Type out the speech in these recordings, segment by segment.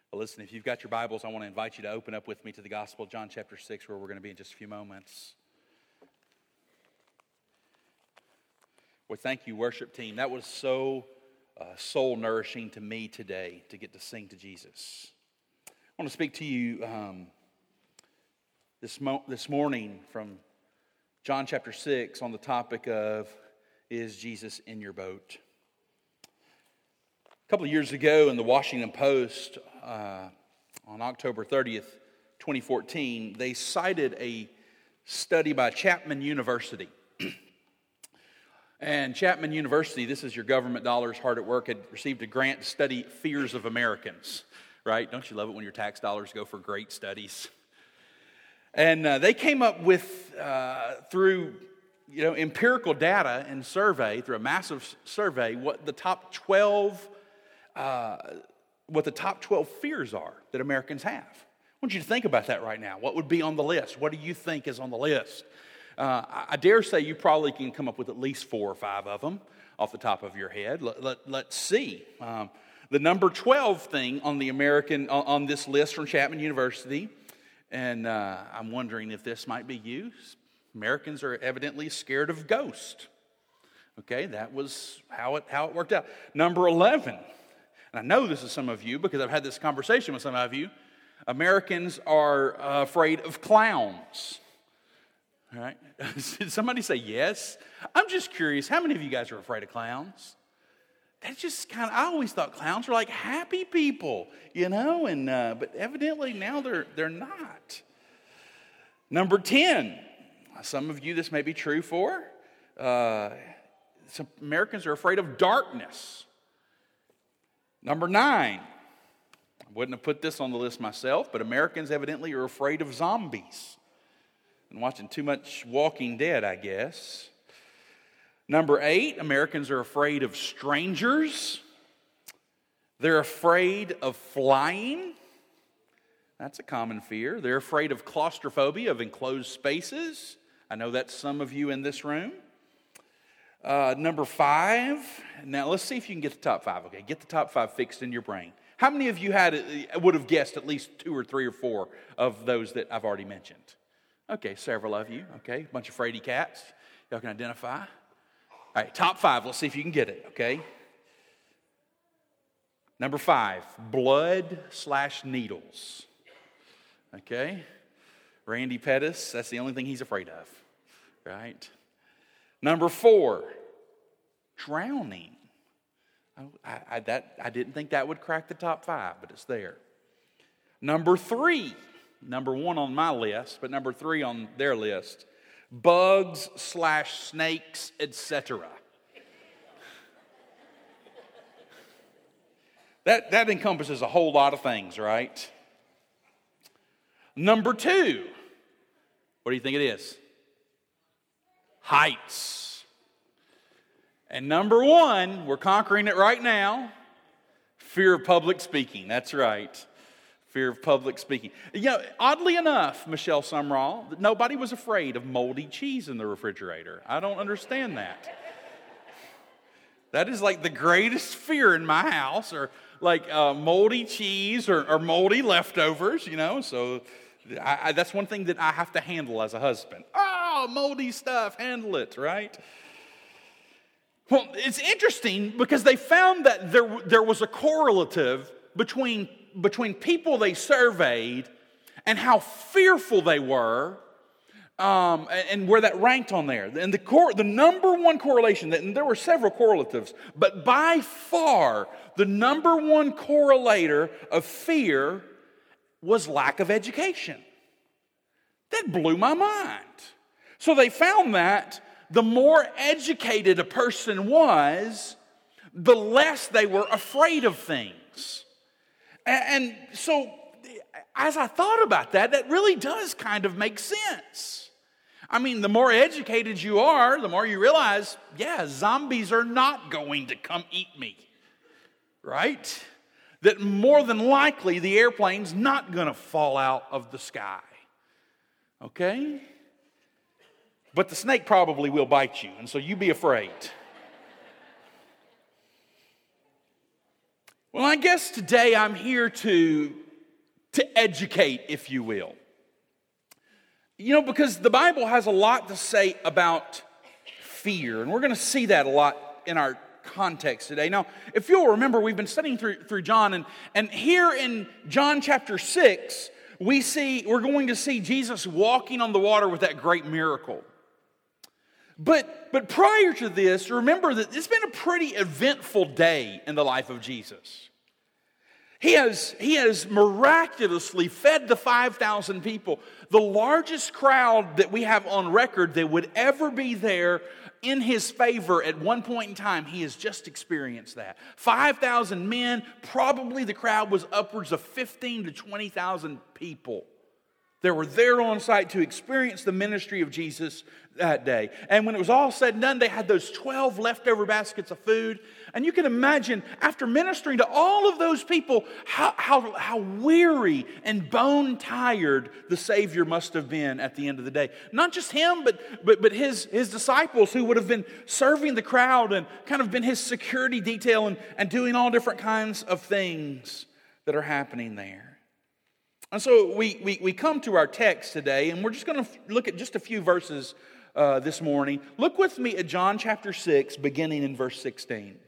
Well, listen, if you've got your Bibles, I want to invite you to open up with me to the Gospel of John chapter 6, where we're going to be in just a few moments. Well, thank you, worship team. That was so soul-nourishing to me today to get to sing to Jesus. I want to speak to you this morning from John chapter 6 on the topic of, is Jesus in your boat? A couple of years ago in the Washington Post, on October 30th, 2014, they cited a study by Chapman University. And Chapman University, this is your government dollars hard at work, had received a grant to study fears of Americans, right? Don't you love it when your tax dollars go for great studies? And they came up with, through empirical data and survey, through a massive survey, what the top 12 fears are that Americans have. I want you to think about that right now. What would be on the list? What do you think is on the list? I dare say you probably can come up with at least 4 or 5 of them off the top of your head. Let's see. The number 12 thing on on this list from Chapman University, and I'm wondering if this might be you. Americans are evidently scared of ghosts. Okay, that was how it worked out. Number 11, and I know this is some of you because I've had this conversation with some of you. Americans are afraid of clowns. All right. Did somebody say yes? I'm just curious, how many of you guys are afraid of clowns? That's just I always thought clowns were like happy people, but evidently now they're not. Number 10, some of you this may be true for. Some Americans are afraid of darkness. Number 9, I wouldn't have put this on the list myself, but Americans evidently are afraid of zombies. And watching too much Walking Dead, I guess. Number 8, Americans are afraid of strangers. They're afraid of flying. That's a common fear. They're afraid of claustrophobia, of enclosed spaces. I know that's some of you in this room. Number 5, now let's see if you can get the top 5, okay? Get the top 5 fixed in your brain. How many of you would have guessed at least 2 or 3 or 4 of those that I've already mentioned? Okay, several of you, okay? A bunch of fraidy cats. Y'all can identify. All right, top 5, let's see if you can get it, okay? Number 5, blood/needles. Okay? Randy Pettis, that's the only thing he's afraid of, right? Number 4, drowning. I didn't think that would crack the top 5, but it's there. Number 3, number 1 on my list, but number 3 on their list, bugs/snakes, etc. That encompasses a whole lot of things, right? Number 2, what do you think it is? Heights. And number 1, we're conquering it right now, fear of public speaking. That's right. Fear of public speaking. Oddly enough, Michelle Sumrall, nobody was afraid of moldy cheese in the refrigerator. I don't understand that. That is like the greatest fear in my house, or like moldy cheese or moldy leftovers, So that's one thing that I have to handle as a husband. Oh, moldy stuff, handle it, right? Well, it's interesting because they found that there was a correlative between people they surveyed and how fearful they were, and where that ranked on there. And the number 1 correlation, and there were several correlatives, but by far the number 1 correlator of fear was lack of education. That blew my mind. So they found that the more educated a person was, the less they were afraid of things. And so as I thought about that really does kind of make sense. I mean, the more educated you are, the more you realize, zombies are not going to come eat me, right? That more than likely the airplane's not going to fall out of the sky, okay? But the snake probably will bite you, and so you be afraid. Well, I guess today I'm here to educate, if you will. Because the Bible has a lot to say about fear, and we're going to see that a lot in our context today. Now, if you'll remember, we've been studying through John, and here in John chapter 6, we're going to see Jesus walking on the water with that great miracle. But prior to this, remember that it's been a pretty eventful day in the life of Jesus. He has miraculously fed the 5,000 people, the largest crowd that we have on record that would ever be there in his favor at one point in time. He has just experienced that. 5,000 men, probably the crowd was upwards of 15 to 20,000 people that were there on site to experience the ministry of Jesus that day. And when it was all said and done, they had those 12 leftover baskets of food. And you can imagine, after ministering to all of those people, how weary and bone-tired the Savior must have been at the end of the day. Not just him, but his disciples who would have been serving the crowd and kind of been his security detail and doing all different kinds of things that are happening there. And so we come to our text today, and we're just going to look at just a few verses this morning. Look with me at John chapter 6, beginning in verse 16.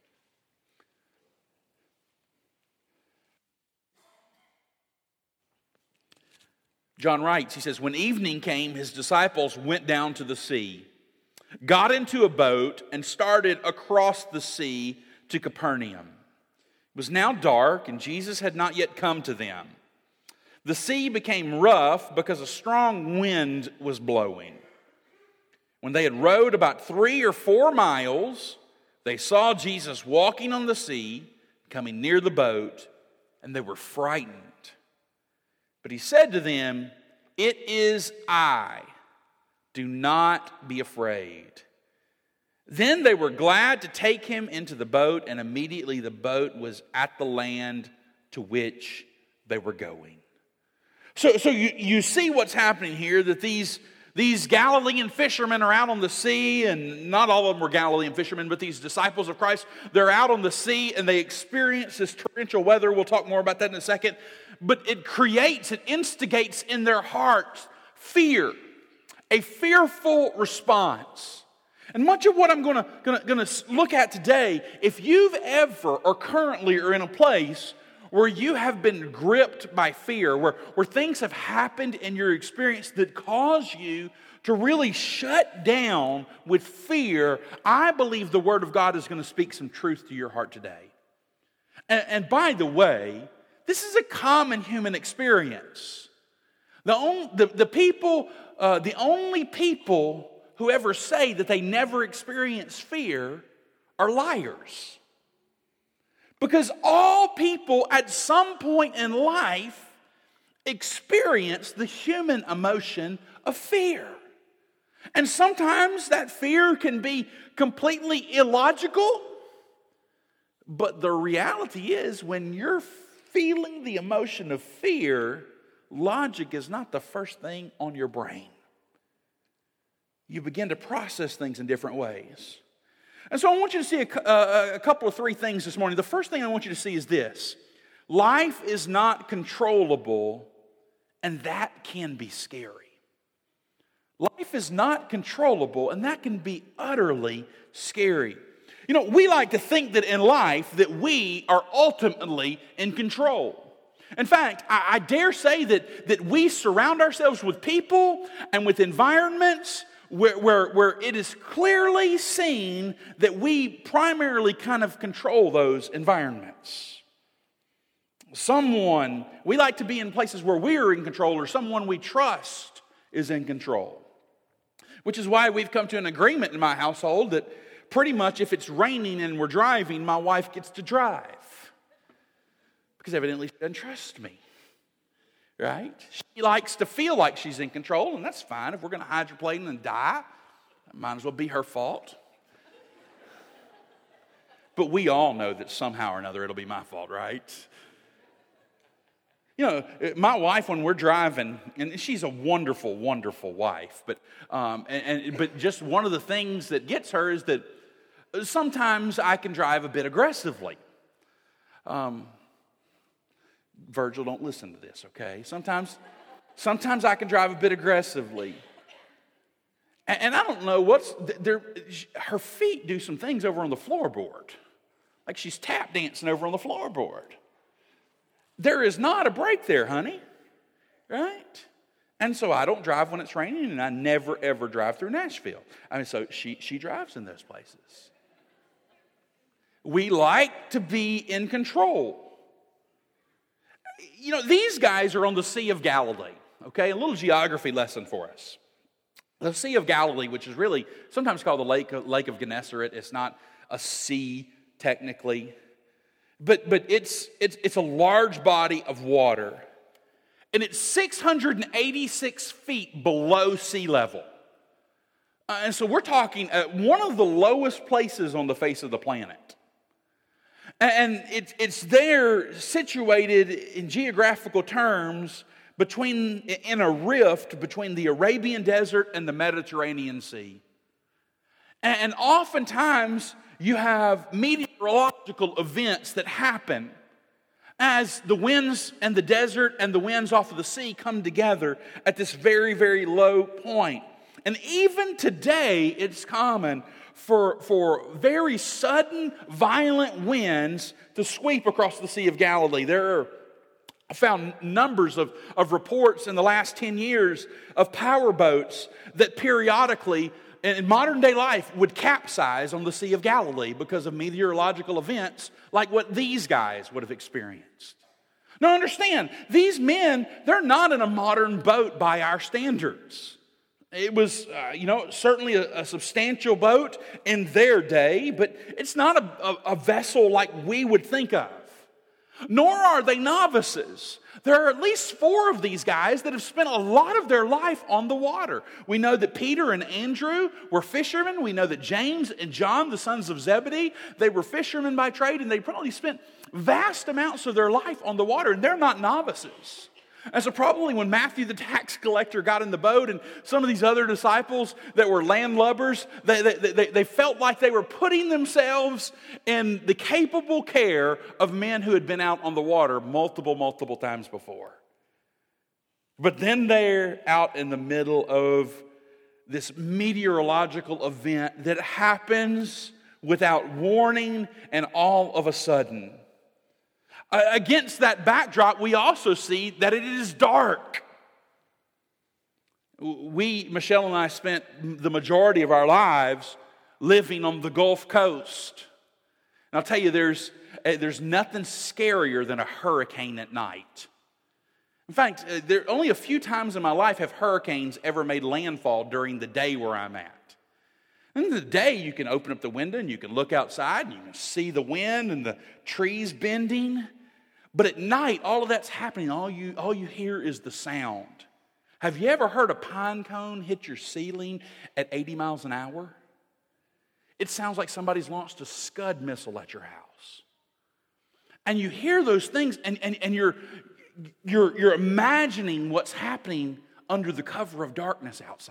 John writes, he says, "When evening came, his disciples went down to the sea, got into a boat, and started across the sea to Capernaum. It was now dark, and Jesus had not yet come to them. The sea became rough because a strong wind was blowing. When they had rowed about 3 or 4 miles, they saw Jesus walking on the sea, coming near the boat, and they were frightened. But he said to them, 'It is I. Do not be afraid.' Then they were glad to take him into the boat, and immediately the boat was at the land to which they were going." So you see what's happening here, that these Galilean fishermen are out on the sea, and not all of them were Galilean fishermen, but these disciples of Christ, they're out on the sea and they experience this torrential weather. We'll talk more about that in a second. But it instigates in their hearts fear, a fearful response. And much of what I'm going to look at today, if you've ever or currently are in a place where you have been gripped by fear, where things have happened in your experience that cause you to really shut down with fear, I believe the Word of God is going to speak some truth to your heart today. And by the way, this is a common human experience. The only people who ever say that they never experience fear are liars. Because all people at some point in life experience the human emotion of fear. And sometimes that fear can be completely illogical. But the reality is, when you're feeling the emotion of fear, logic is not the first thing on your brain. You begin to process things in different ways. And so I want you to see a couple of 3 things this morning. The first thing I want you to see is this: life is not controllable, and that can be scary. Life is not controllable, and that can be utterly scary. We like to think that in life that we are ultimately in control. In fact, I dare say that we surround ourselves with people and with environments where it is clearly seen that we primarily kind of control those environments. We like to be in places where we are in control, or someone we trust is in control. Which is why we've come to an agreement in my household that pretty much if it's raining and we're driving, my wife gets to drive. Because evidently she doesn't trust me. Right? She likes to feel like she's in control, and that's fine. If we're going to hydroplane and die, it might as well be her fault. But we all know that somehow or another it'll be my fault, right? My wife, when we're driving, and she's a wonderful, wonderful wife, but just one of the things that gets her is that sometimes I can drive a bit aggressively. Virgil, don't listen to this, okay? Sometimes I can drive a bit aggressively. And I don't know her feet do some things over on the floorboard. Like she's tap dancing over on the floorboard. There is not a break there, honey. Right? And so I don't drive when it's raining, and I never, ever drive through Nashville. So she drives in those places. We like to be in control. These guys are on the Sea of Galilee, okay? A little geography lesson for us. The Sea of Galilee, which is really sometimes called the Lake of Gennesaret. It's not a sea technically, but it's a large body of water, and it's 686 feet below sea level. And so we're talking one of the lowest places on the face of the planet. And it's there situated in geographical terms in a rift between the Arabian Desert and the Mediterranean Sea. And oftentimes you have meteorological events that happen as the winds and the desert and the winds off of the sea come together at this very, very low point. And even today, it's common for very sudden, violent winds to sweep across the Sea of Galilee. I found numbers of reports in the last 10 years of power boats that periodically, in modern day life, would capsize on the Sea of Galilee because of meteorological events like what these guys would have experienced. Now understand, these men, they're not in a modern boat by our standards. It was, certainly a substantial boat in their day, but it's not a vessel like we would think of. Nor are they novices. There are at least 4 of these guys that have spent a lot of their life on the water. We know that Peter and Andrew were fishermen. We know that James and John, the sons of Zebedee, they were fishermen by trade, and they probably spent vast amounts of their life on the water, and they're not novices. And so probably when Matthew the tax collector got in the boat and some of these other disciples that were landlubbers, they felt like they were putting themselves in the capable care of men who had been out on the water multiple times before. But then they're out in the middle of this meteorological event that happens without warning and all of a sudden. Against that backdrop, we also see that it is dark. Michelle and I spent the majority of our lives living on the Gulf Coast. And I'll tell you, there's nothing scarier than a hurricane at night. In fact, there only a few times in my life have hurricanes ever made landfall during the day where I'm at. In the day, you can open up the window and you can look outside and you can see the wind and the trees bending. But at night, all of that's happening. All you hear is the sound. Have you ever heard a pine cone hit your ceiling at 80 miles an hour? It sounds like somebody's launched a Scud missile at your house. And you hear those things, and you're imagining what's happening under the cover of darkness outside.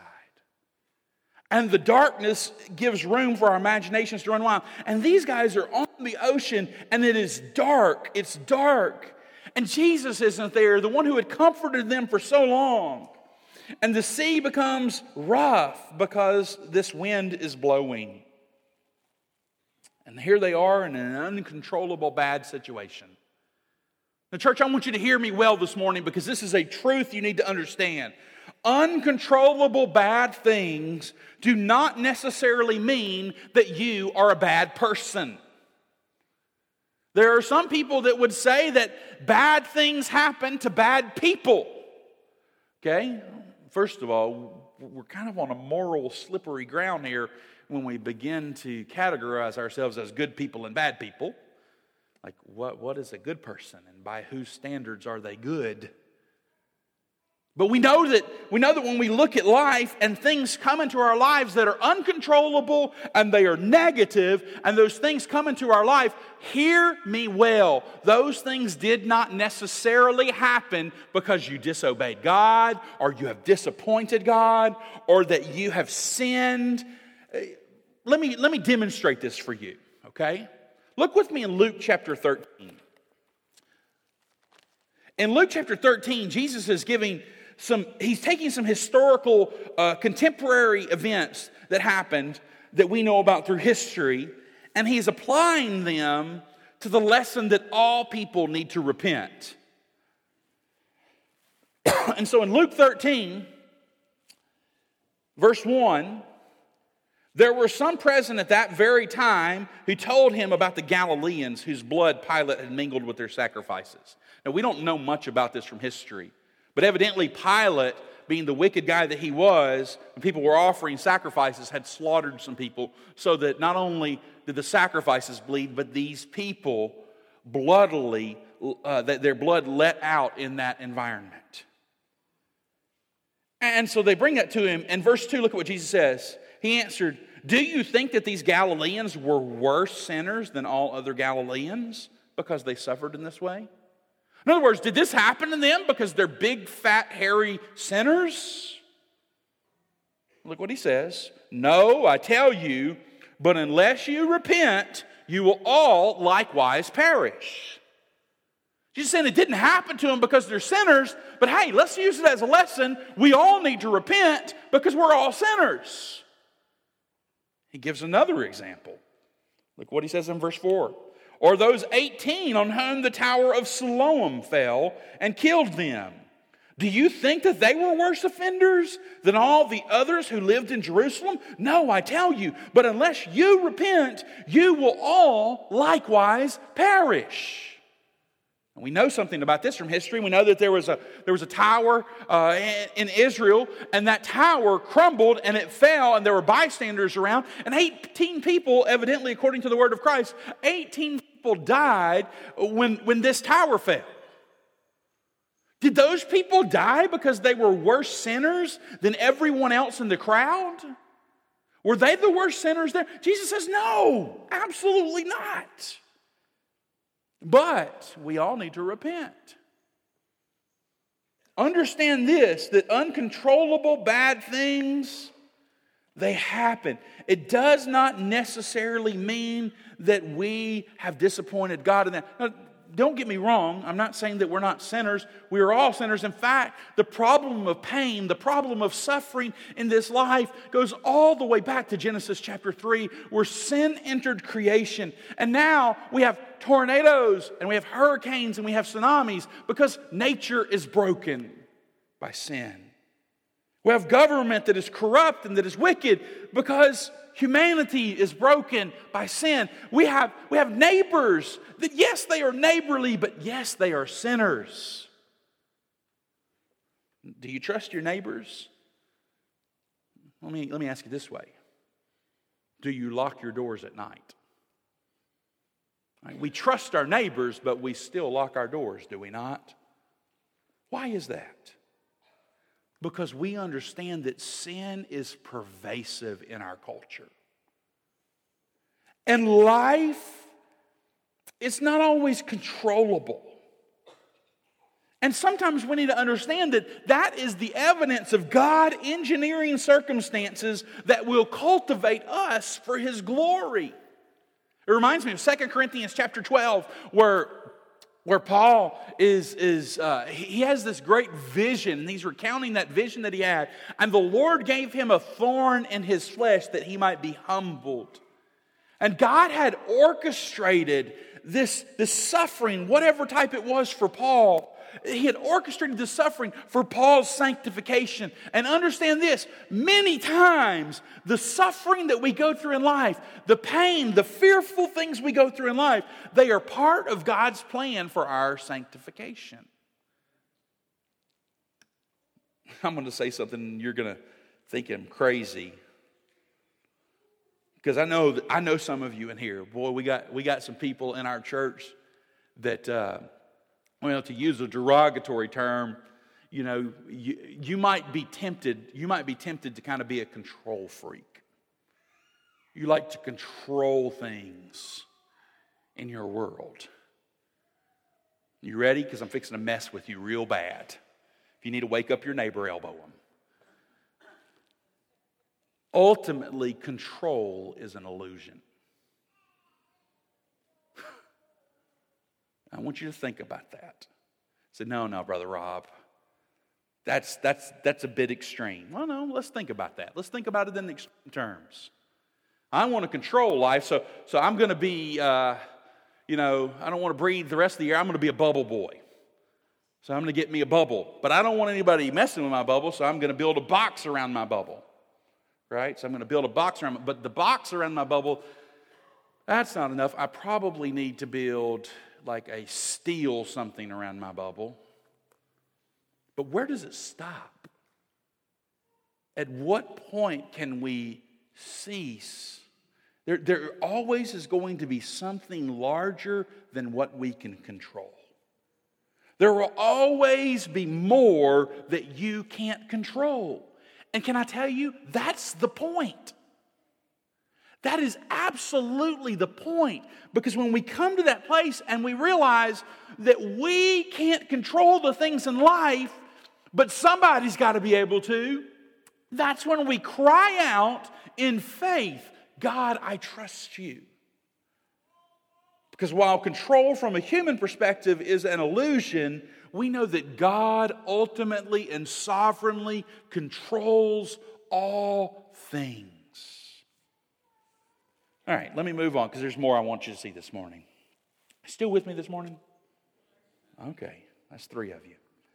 And the darkness gives room for our imaginations to run wild. And these guys are on the ocean, and it is dark. It's dark. And Jesus isn't there, the one who had comforted them for so long. And the sea becomes rough because this wind is blowing. And here they are in an uncontrollable bad situation. Now, church, I want you to hear me well this morning because this is a truth you need to understand. Uncontrollable bad things do not necessarily mean that you are a bad person. There are some people that would say that bad things happen to bad people. Okay? First of all, we're kind of on a moral slippery ground here when we begin to categorize ourselves as good people and bad people. Like, what is a good person, and by whose standards are they good? But we know that when we look at life and things come into our lives that are uncontrollable and they are negative, and those things come into our life, hear me well. Those things did not necessarily happen because you disobeyed God, or you have disappointed God, or that you have sinned. Let me demonstrate this for you, okay? Look with me in Luke chapter 13. In Luke chapter 13, Jesus is he's taking some historical contemporary events that happened that we know about through history, and he's applying them to the lesson that all people need to repent. And so in Luke 13, verse 1, there were some present at that very time who told him about the Galileans whose blood Pilate had mingled with their sacrifices. Now, we don't know much about this from history, but evidently Pilate, being the wicked guy that he was, when people were offering sacrifices, had slaughtered some people so that not only did the sacrifices bleed, but these people bloodily, that their blood let out in that environment. And so they bring that to him. In verse 2, look at what Jesus says. He answered, "Do you think that these Galileans were worse sinners than all other Galileans because they suffered in this way?" In other words, did this happen to them because they're big, fat, hairy sinners? Look what he says. "No, I tell you, but unless you repent, you will all likewise perish." Jesus saying it didn't happen to them because they're sinners, but hey, let's use it as a lesson. We all need to repent because we're all sinners. He gives another example. Look what he says in verse 4. "Or those 18 on whom the tower of Siloam fell and killed them. Do you think that they were worse offenders than all the others who lived in Jerusalem? No, I tell you, but unless you repent, you will all likewise perish." And we know something about this from history. We know that there was a tower in Israel, and that tower crumbled and it fell, and there were bystanders around, and 18 people, evidently according to the word of Christ, 18 people died when this tower fell. Did those people die because they were worse sinners than everyone else in the crowd? Were they the worst sinners there? Jesus says, no, absolutely not. But we all need to repent. Understand this, that uncontrollable bad things, they happen. It does not necessarily mean that we have disappointed God in that. Now, don't get me wrong. I'm not saying that we're not sinners. We are all sinners. In fact, the problem of pain, the problem of suffering in this life goes all the way back to Genesis chapter 3, where sin entered creation. And now we have tornadoes, and we have hurricanes, and we have tsunamis because nature is broken by sin. We have government that is corrupt and that is wicked because humanity is broken by sin. We have neighbors that, yes, they are neighborly, but yes, they are sinners. Do you trust your neighbors? Let me ask you this way. Do you lock your doors at night? We trust our neighbors, but we still lock our doors, do we not? Why is that? Because we understand that sin is pervasive in our culture. And life is not always controllable. And sometimes we need to understand that that is the evidence of God engineering circumstances that will cultivate us for His glory. It reminds me of 2 Corinthians chapter 12, where Paul he has this great vision, and he's recounting that vision that he had. And the Lord gave him a thorn in his flesh that he might be humbled. And God had orchestrated this suffering, whatever type it was for Paul. He had orchestrated the suffering for Paul's sanctification. And understand this, many times the suffering that we go through in life, the pain, the fearful things we go through in life, they are part of God's plan for our sanctification. I'm going to say something and you're going to think I'm crazy. Because I know some of you in here. Boy, we got some people in our church that to use a derogatory term, you might be tempted to kind of be a control freak. You like to control things in your world. You ready? Because I'm fixing to mess with you real bad. If you need to wake up your neighbor, elbow him. Ultimately, control is an illusion. I want you to think about that. said, no, Brother Rob. That's a bit extreme. Well, no, let's think about that. Let's think about it in extreme terms. I want to control life, so I'm going to be, I don't want to breathe the rest of the year. I'm going to be a bubble boy. So I'm going to get me a bubble. But I don't want anybody messing with my bubble, so I'm going to build a box around my bubble. Right? So I'm going to build a box around, but the box around my bubble, that's not enough. I probably need to build like a steel something around my bubble. But where does it stop? At what point can we cease? There always is going to be something larger than what we can control. There will always be more that you can't control. And can I tell you, that's the point. That is absolutely the point. Because when we come to that place and we realize that we can't control the things in life, but somebody's got to be able to, that's when we cry out in faith, God, I trust you. Because while control from a human perspective is an illusion, we know that God ultimately and sovereignly controls all things. All right, let me move on because there's more I want you to see this morning. Still with me this morning? Okay, that's 3 of you.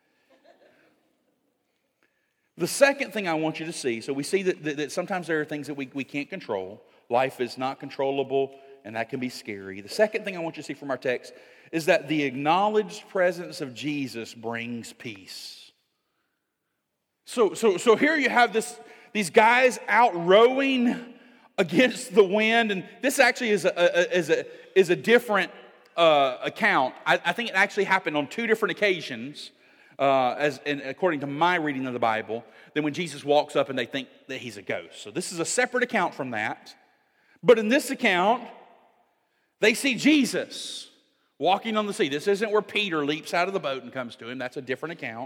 The second thing I want you to see, so we see that sometimes there are things that we can't control. Life is not controllable, and that can be scary. The second thing I want you to see from our text is that the acknowledged presence of Jesus brings peace. So here you have these guys out rowing against the wind, and this actually is a different account. I think it actually happened on 2 different occasions. According to my reading of the Bible, than when Jesus walks up and they think that he's a ghost. So this is a separate account from that. But in this account, they see Jesus walking on the sea. This isn't where Peter leaps out of the boat and comes to him. That's a different account.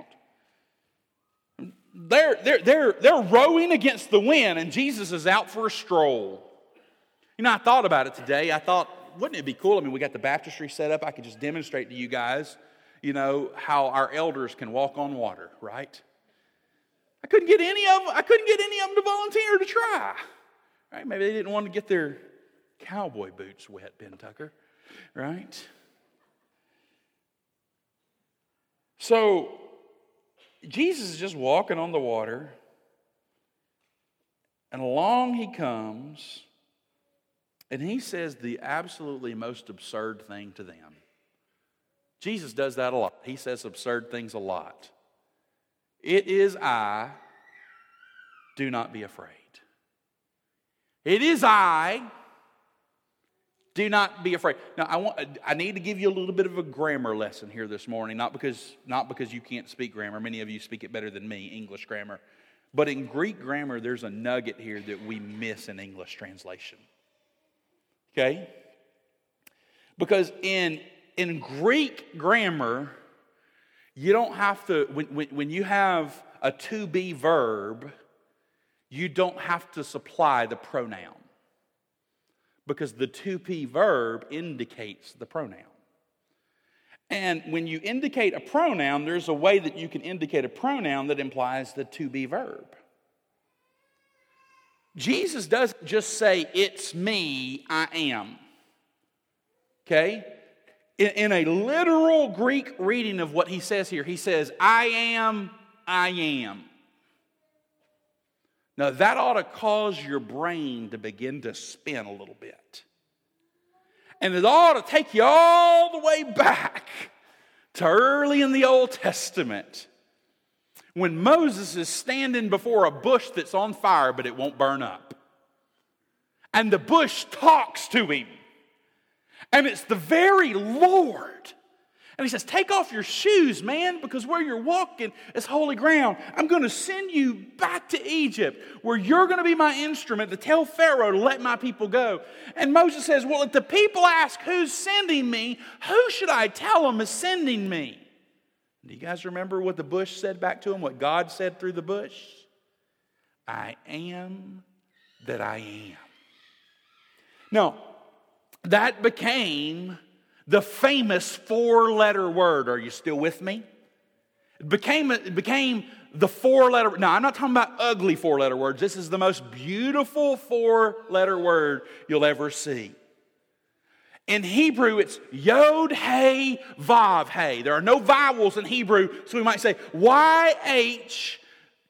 They're rowing against the wind, and Jesus is out for a stroll. I thought about it today. I thought, wouldn't it be cool? We got the baptistry set up. I could just demonstrate to you guys how our elders can walk on water, right? I couldn't get any of them to volunteer to try. Right? Maybe they didn't want to get their cowboy boots wet, Ben Tucker, right? So Jesus is just walking on the water, and along he comes, and he says the absolutely most absurd thing to them. Jesus does that a lot. He says absurd things a lot. It is I, do not be afraid. It is I, do not be afraid. Now, I need to give you a little bit of a grammar lesson here this morning, not because you can't speak grammar. Many of you speak it better than me, English grammar. But in Greek grammar, there's a nugget here that we miss in English translation. Okay? Because in Greek grammar, you don't have to, when you have a to be verb, you don't have to supply the pronoun. Because the to be verb indicates the pronoun. And when you indicate a pronoun, there's a way that you can indicate a pronoun that implies the to be verb. Jesus doesn't just say, it's me, I am. Okay? In a literal Greek reading of what he says here, he says, I am, I am. Now that ought to cause your brain to begin to spin a little bit. And it ought to take you all the way back to early in the Old Testament when Moses is standing before a bush that's on fire but it won't burn up. And the bush talks to him. And it's the very Lord. And he says, take off your shoes, man, because where you're walking is holy ground. I'm going to send you back to Egypt where you're going to be my instrument to tell Pharaoh to let my people go. And Moses says, well, if the people ask who's sending me, who should I tell them is sending me? Do you guys remember what the bush said back to him, what God said through the bush? I am that I am. Now, that became the famous 4-letter word. Are you still with me? It became the four-letter. No, I'm not talking about ugly four-letter words. This is the most beautiful four-letter word you'll ever see. In Hebrew, it's Yod, Hey, Vav, Hey. There are no vowels in Hebrew, so we might say YHWH.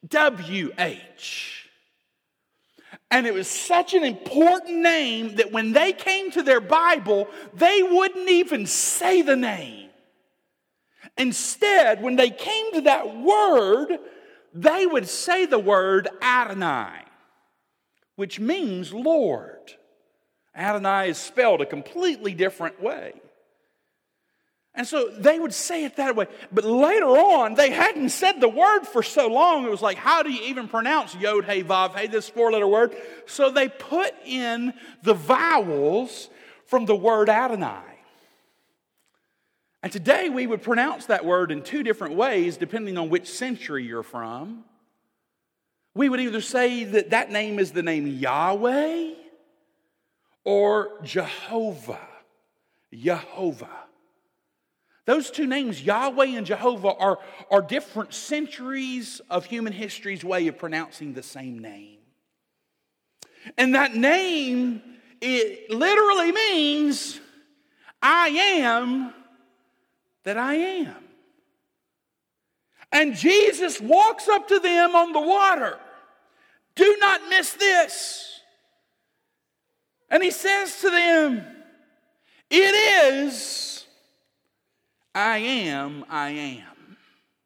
And it was such an important name that when they came to their Bible, they wouldn't even say the name. Instead, when they came to that word, they would say the word Adonai, which means Lord. Adonai is spelled a completely different way. And so they would say it that way. But later on, they hadn't said the word for so long, it was like, how do you even pronounce Yod, Hey, Vav, Hey, this four-letter word? So they put in the vowels from the word Adonai. And today we would pronounce that word in two different ways, depending on which century you're from. We would either say that that name is the name Yahweh or Jehovah. Yehovah. Those two names, Yahweh and Jehovah, are different centuries of human history's way of pronouncing the same name. And that name, it literally means, I am that I am. And Jesus walks up to them on the water. Do not miss this. And he says to them, it is I am, I am.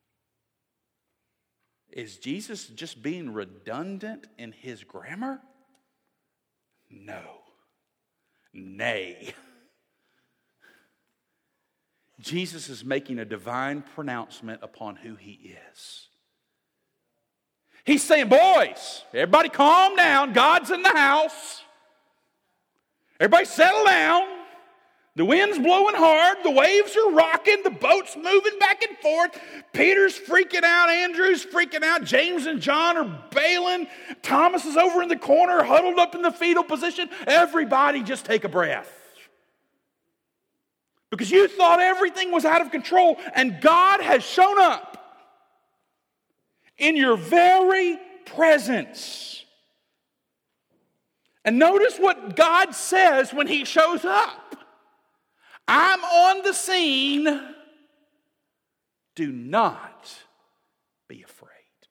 Is Jesus just being redundant in his grammar? No. Nay. Jesus is making a divine pronouncement upon who he is. He's saying, boys, everybody calm down. God's in the house. Everybody settle down. The wind's blowing hard, the waves are rocking, the boat's moving back and forth. Peter's freaking out, Andrew's freaking out, James and John are bailing. Thomas is over in the corner, huddled up in the fetal position. Everybody just take a breath. Because you thought everything was out of control, and God has shown up in your very presence. And notice what God says when he shows up. I'm on the scene. Do not be afraid.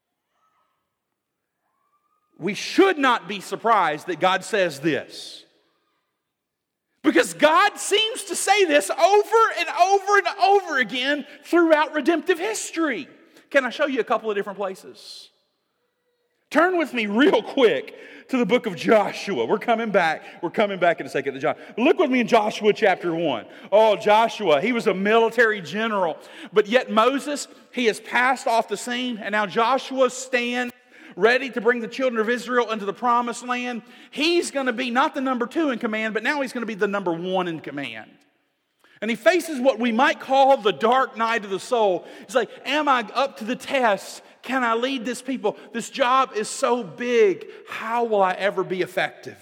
We should not be surprised that God says this. Because God seems to say this over and over and over again throughout redemptive history. Can I show you a couple of different places? Turn with me real quick to the book of Joshua. We're coming back in a second to John. Look with me in Joshua chapter 1. Oh, Joshua, he was a military general. But yet Moses, he has passed off the scene. And now Joshua stands ready to bring the children of Israel into the promised land. He's going to be not the number 2 in command, but now he's going to be the number 1 in command. And he faces what we might call the dark night of the soul. He's like, am I up to the test? Can I lead this people? This job is so big. How will I ever be effective?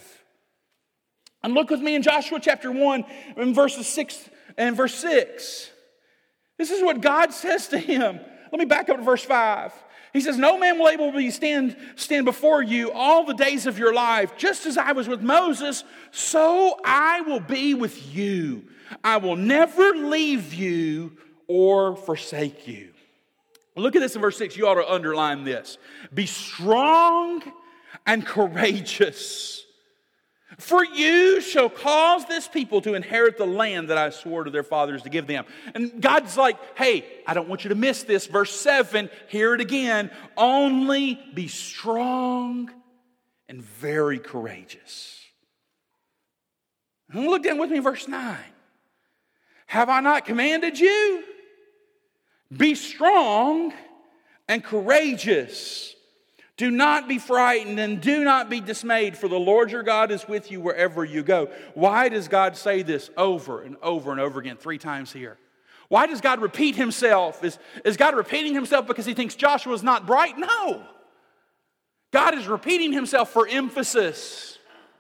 And look with me in Joshua chapter 1 in verses 6 and verse 6. This is what God says to him. Let me back up to verse 5. He says, no man will able to stand before you all the days of your life. Just as I was with Moses, so I will be with you. I will never leave you or forsake you. Look at this in verse 6. You ought to underline this. Be strong and courageous. For you shall cause this people to inherit the land that I swore to their fathers to give them. And God's like, hey, I don't want you to miss this. Verse 7, hear it again. Only be strong and very courageous. And look down with me, verse 9. Have I not commanded you? Be strong and courageous. Do not be frightened and do not be dismayed, for the Lord your God is with you wherever you go. Why does God say this over and over and over again 3 times here? Why does God repeat himself? Is God repeating himself because he thinks Joshua is not bright? No. God is repeating himself for emphasis.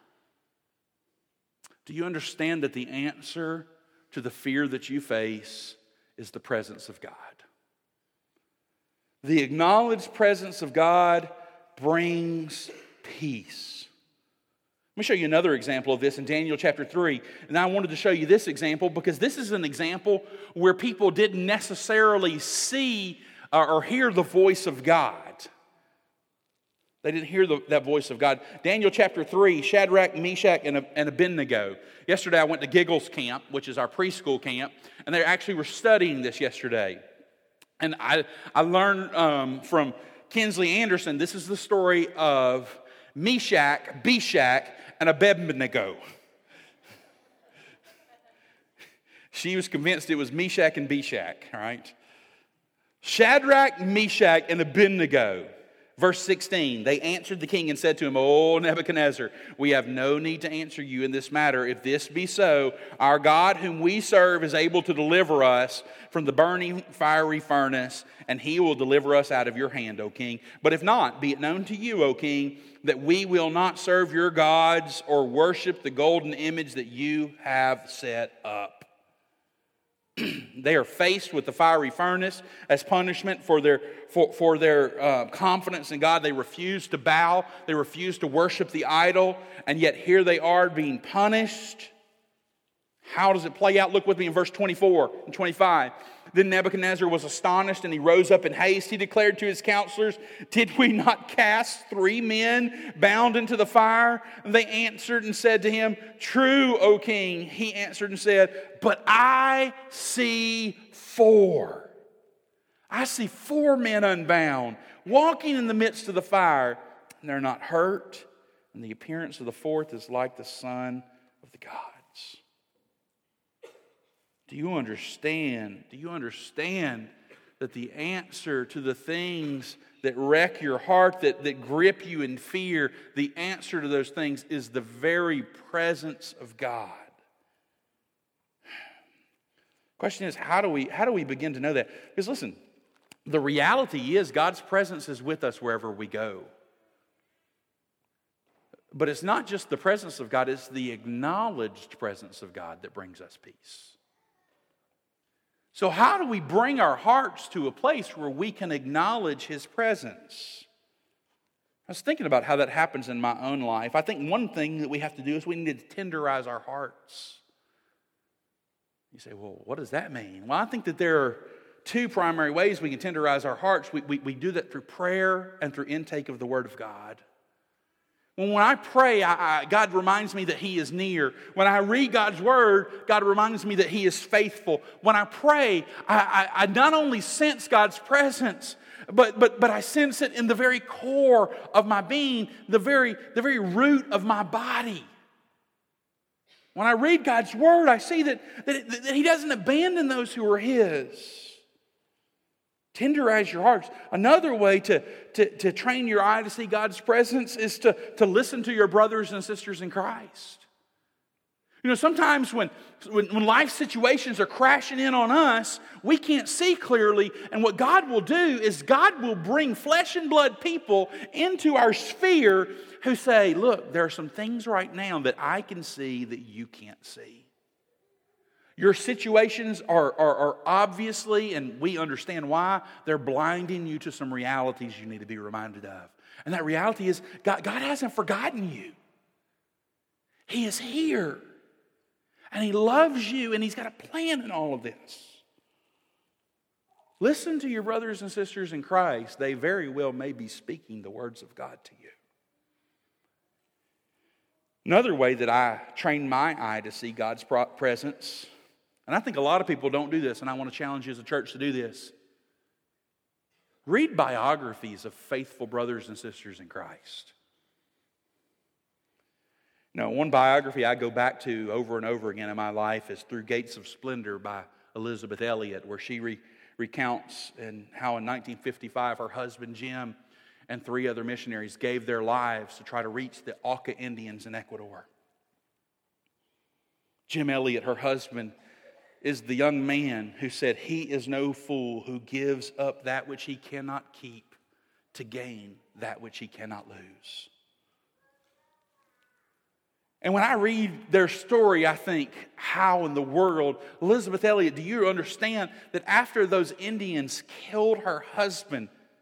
Do you understand that the answer to the fear that you face is the presence of God? The acknowledged presence of God brings peace. Let me show you another example of this in Daniel chapter 3. And I wanted to show you this example because this is an example where people didn't necessarily see or hear the voice of God. They didn't hear that voice of God. Daniel chapter 3, Shadrach, Meshach, and Abednego. Yesterday I went to Giggles Camp, which is our preschool camp, and they actually were studying this yesterday. And I learned from Kinsley Anderson, this is the story of Meshach, and Abednego. She was convinced it was Meshach and Beshach, all right? Shadrach, Meshach, and Abednego. Verse 16, they answered the king and said to him, "O Nebuchadnezzar, we have no need to answer you in this matter. If this be so, our God whom we serve is able to deliver us from the burning fiery furnace, and he will deliver us out of your hand, O king. But if not, be it known to you, O king, that we will not serve your gods or worship the golden image that you have set up." They are faced with the fiery furnace as punishment for their confidence in God. They refuse to bow. They refuse to worship the idol. And yet here they are being punished. How does it play out? Look with me in verse 24 and 25. Then Nebuchadnezzar was astonished, and he rose up in haste. He declared to his counselors, "Did we not cast 3 men bound into the fire?" And they answered and said to him, "True, O king." He answered and said, "But I see 4. I see 4 men unbound, walking in the midst of the fire, and they're not hurt. And the appearance of the 4th is like the Son of the gods." Do you understand? Do you understand that the answer to the things that wreck your heart, that grip you in fear, the answer to those things is the very presence of God? Question is, how do we begin to know that? Because listen, the reality is God's presence is with us wherever we go. But it's not just the presence of God, it's the acknowledged presence of God that brings us peace. So how do we bring our hearts to a place where we can acknowledge His presence? I was thinking about how that happens in my own life. I think one thing that we have to do is we need to tenderize our hearts. You say, well, what does that mean? Well, I think that there are 2 primary ways we can tenderize our hearts. We do that through prayer and through intake of the Word of God. When I pray, God reminds me that He is near. When I read God's Word, God reminds me that He is faithful. When I pray, I not only sense God's presence, but I sense it in the very core of my being, the very root of my body. When I read God's Word, I see that He doesn't abandon those who are His. Tenderize your hearts. Another way to train your eye to see God's presence is to listen to your brothers and sisters in Christ. You know, sometimes when life situations are crashing in on us, we can't see clearly. And what God will do is God will bring flesh and blood people into our sphere who say, look, there are some things right now that I can see that you can't see. Your situations are obviously, and we understand why, they're blinding you to some realities you need to be reminded of. And that reality is God hasn't forgotten you. He is here. And He loves you, and He's got a plan in all of this. Listen to your brothers and sisters in Christ. They very well may be speaking the words of God to you. Another way that I train my eye to see God's presence, and I think a lot of people don't do this, and I want to challenge you as a church to do this. Read biographies of faithful brothers and sisters in Christ. You know, one biography I go back to over and over again in my life is Through Gates of Splendor by Elisabeth Elliot, where she recounts how in 1955 her husband Jim and 3 other missionaries gave their lives to try to reach the Auca Indians in Ecuador. Jim Elliot, her husband, is the young man who said, "He is no fool who gives up that which he cannot keep to gain that which he cannot lose." And when I read their story, I think, how in the world, Elisabeth Elliot, do you understand that after those Indians killed her husband,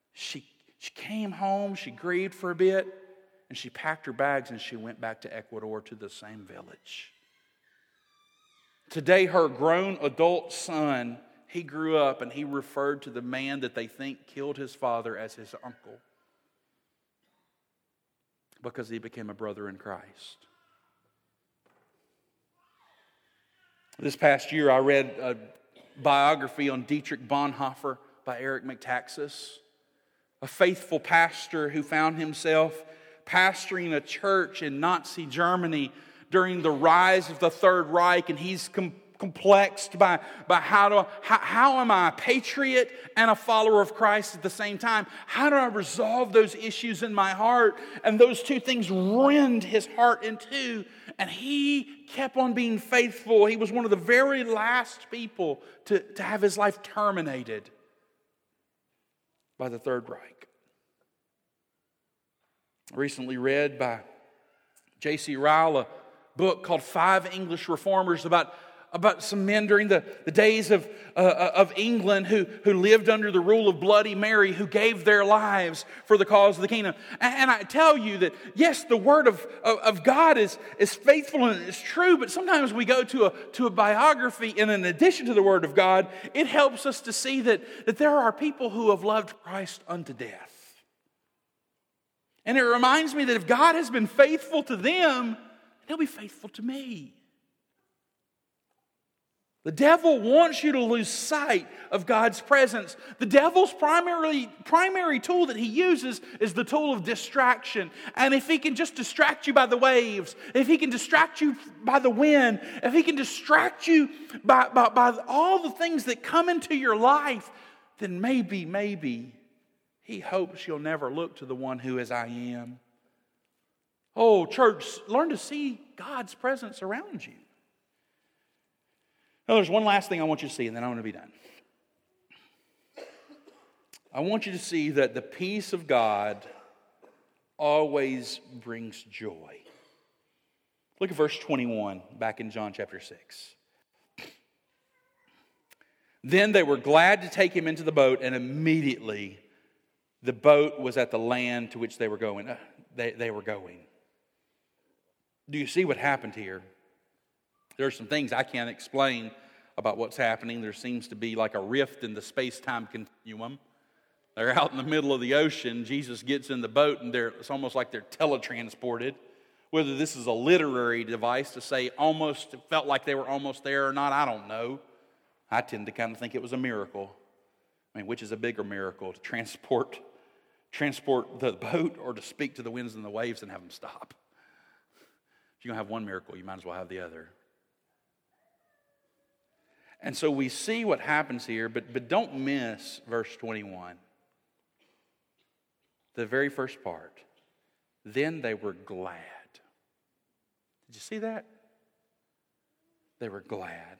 She came home, she grieved for a bit, and she packed her bags and she went back to Ecuador to the same village. Today, her grown adult son, he grew up and he referred to the man that they think killed his father as his uncle because he became a brother in Christ. This past year, I read a biography on Dietrich Bonhoeffer by Eric McTaxis, a faithful pastor who found himself pastoring a church in Nazi Germany during the rise of the Third Reich, and he's complexed by how am I a patriot and a follower of Christ at the same time? How do I resolve those issues in my heart? And those two things rend his heart in two, and he kept on being faithful. He was one of the very last people to have his life terminated by the Third Reich. I recently read by J.C. Ryle a book called Five English Reformers about some men during the days of England who lived under the rule of Bloody Mary, who gave their lives for the cause of the kingdom. And I tell you that, yes, the Word of God is faithful and it's true, but sometimes we go to a biography, and in addition to the Word of God, it helps us to see that there are people who have loved Christ unto death. And it reminds me that if God has been faithful to them, He'll be faithful to me. The devil wants you to lose sight of God's presence. The devil's primary tool that he uses is the tool of distraction. And if he can just distract you by the waves, if he can distract you by the wind, if he can distract you by all the things that come into your life, then maybe he hopes you'll never look to the one who is I am. Oh, church, learn to see God's presence around you. Now, there's one last thing I want you to see, and then I'm going to be done. I want you to see that the peace of God always brings joy. Look at verse 21 back in John chapter 6. Then they were glad to take him into the boat, and immediately the boat was at the land to which they were going. They were going. Do you see what happened here? There are some things I can't explain about what's happening. There seems to be like a rift in the space-time continuum. They're out in the middle of the ocean. Jesus gets in the boat, and it's almost like they're teletransported. Whether this is a literary device to say almost, it felt like they were almost there or not, I don't know. I tend to kind of think it was a miracle. I mean, which is a bigger miracle, to transport the boat or to speak to the winds and the waves and have them stop? If you're going to have one miracle, you might as well have the other. And so we see what happens here, but don't miss verse 21. The very first part. Then they were glad. Did you see that? They were glad.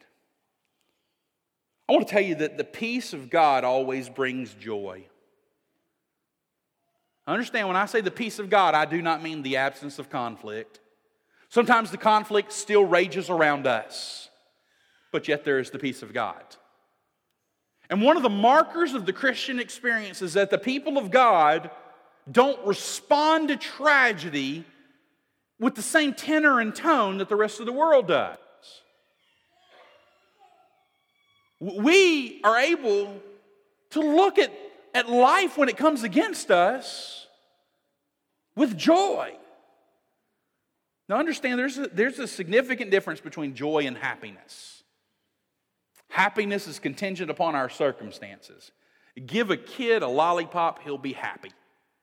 I want to tell you that the peace of God always brings joy. Understand, when I say the peace of God, I do not mean the absence of conflict. Sometimes the conflict still rages around us, but yet there is the peace of God. And one of the markers of the Christian experience is that the people of God don't respond to tragedy with the same tenor and tone that the rest of the world does. We are able to look at life when it comes against us with joy. Now understand, there's a significant difference between joy and happiness. Happiness is contingent upon our circumstances. Give a kid a lollipop, he'll be happy.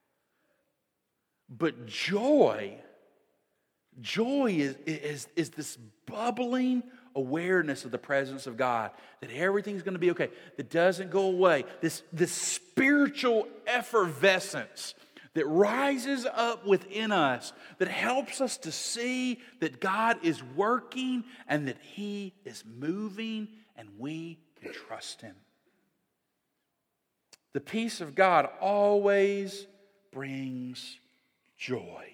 But joy is this bubbling awareness of the presence of God, that everything's going to be okay, that doesn't go away. This spiritual effervescence that rises up within us, that helps us to see that God is working and that He is moving and we can trust Him. The peace of God always brings joy.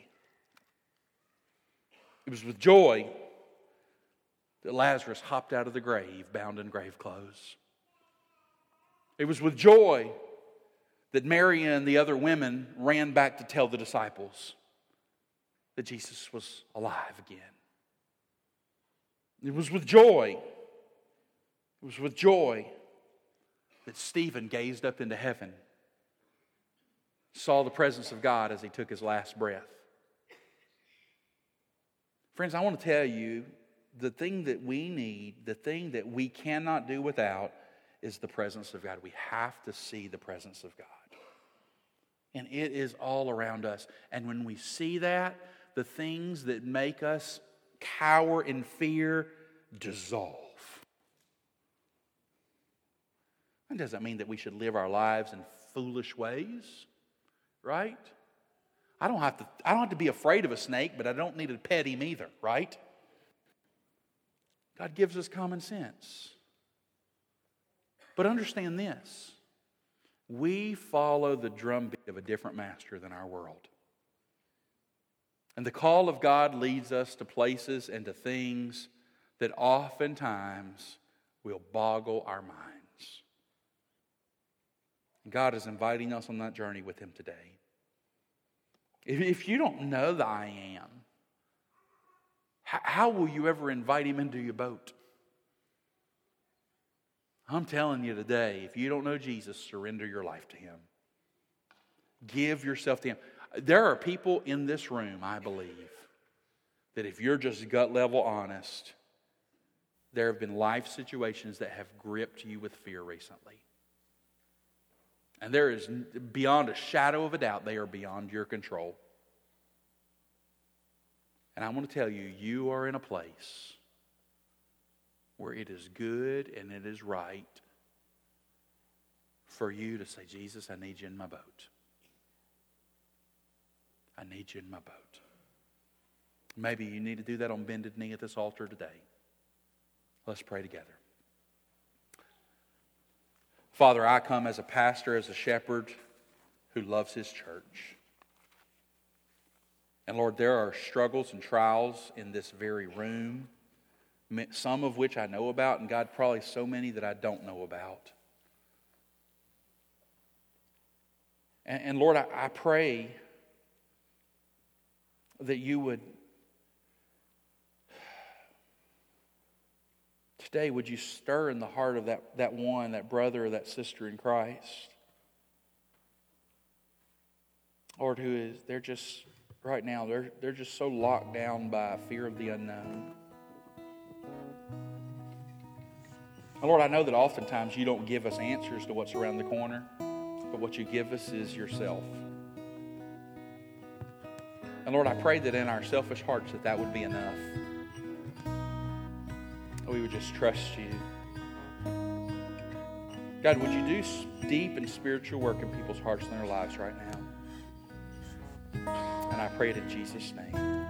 It was with joy that Lazarus hopped out of the grave, bound in grave clothes. It was with joy that Mary and the other women ran back to tell the disciples that Jesus was alive again. It was with joy. It was with joy that Stephen gazed up into heaven, saw the presence of God as he took his last breath. Friends, I want to tell you, the thing that we need, the thing that we cannot do without, is the presence of God. We have to see the presence of God. And it is all around us. And when we see that, the things that make us cower in fear dissolve. That doesn't mean that we should live our lives in foolish ways, right? I don't have to be afraid of a snake, but I don't need to pet him either, right? God gives us common sense. But understand this. We follow the drumbeat of a different master than our world. And the call of God leads us to places and to things that oftentimes will boggle our minds. God is inviting us on that journey with Him today. If you don't know the I Am, how will you ever invite Him into your boat? I'm telling you today, if you don't know Jesus, surrender your life to Him. Give yourself to Him. There are people in this room, I believe, that if you're just gut level honest, there have been life situations that have gripped you with fear recently. And there is, beyond a shadow of a doubt, they are beyond your control. And I want to tell you, you are in a place where it is good and it is right for you to say, Jesus, I need you in my boat. I need you in my boat. Maybe you need to do that on bended knee at this altar today. Let's pray together. Father, I come as a pastor, as a shepherd who loves his church. And Lord, there are struggles and trials in this very room, some of which I know about, and God, probably so many that I don't know about. And Lord, I pray that you would, today, would you stir in the heart of that one, that brother or that sister in Christ, Lord, they're just, right now, they're just so locked down by fear of the unknown. And Lord, I know that oftentimes you don't give us answers to what's around the corner, but what you give us is yourself. And Lord, I pray that in our selfish hearts that would be enough. We would just trust you. God, would you do deep and spiritual work in people's hearts and their lives right now? And I pray it in Jesus' name.